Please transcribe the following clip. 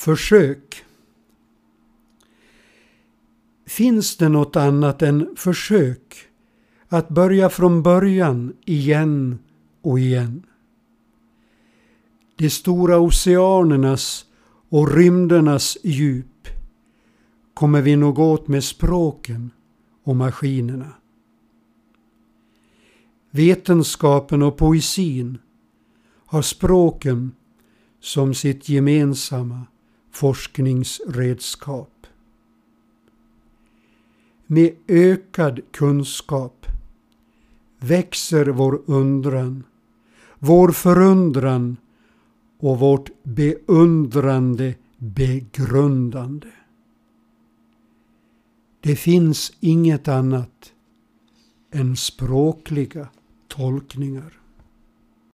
Försök. Finns det något annat än försök att börja från början igen och igen? De stora oceanernas och rymdernas djup kommer vi nog åt med språken och maskinerna. Vetenskapen och poesin har språken som sitt gemensamma forskningsredskap. Med ökad kunskap växer vår undran, vår förundran och vårt beundrande begrundande. Det finns inget annat än språkliga tolkningar.